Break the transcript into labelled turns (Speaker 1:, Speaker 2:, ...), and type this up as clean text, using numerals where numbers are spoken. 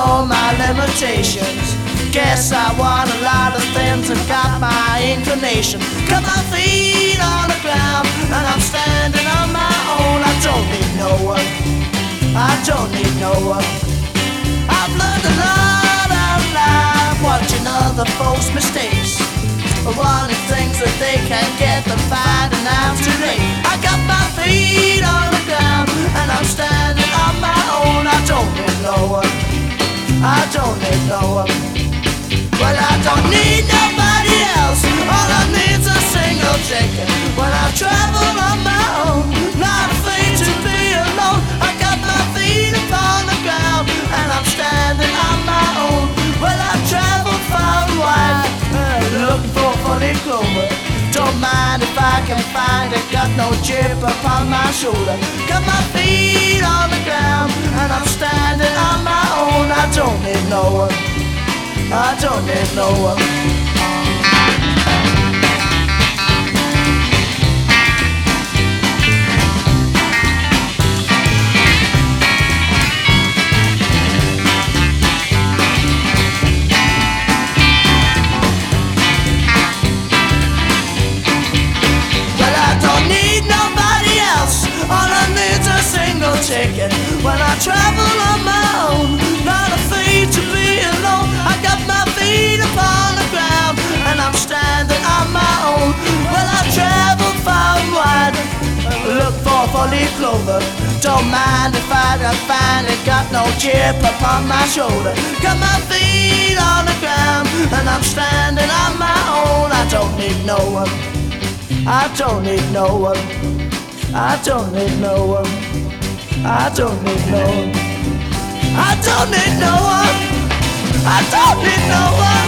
Speaker 1: know my limitations. Guess I want a lot of things and got my inclination. Got my feet on the ground and I'm standing on my own. I don't need no one, I don't need no one. I've learned a lot out of life watching other folks' mistakes, wanting things that they can't get and finding out too late. I got my feet on the ground and I'm standing on my own. I don't need no one, I don't need no one. Well, I don't need nobody else. All I need's a single ticket. When I travel on my own, not afraid to be alone. I got my feet upon the ground and I'm standing on my own. Well, I travel far and wide, looking for funny clover. Don't mind if I can find it. Got no chip upon my shoulder. Got my feet on the ground and I'm standing on my own. I don't need no one, I don't need no one. Ticket. When I travel on my own, not afraid to be alone. I got my feet upon the ground and I'm standing on my own. Well, I travel far and wide, look for four-leaf clover. Don't mind if I don't find it. Got no chip upon my shoulder. Got my feet on the ground and I'm standing on my own. I don't need no one, I don't need no one, I don't need no one, I don't need no one, I don't need no one, I don't need no one.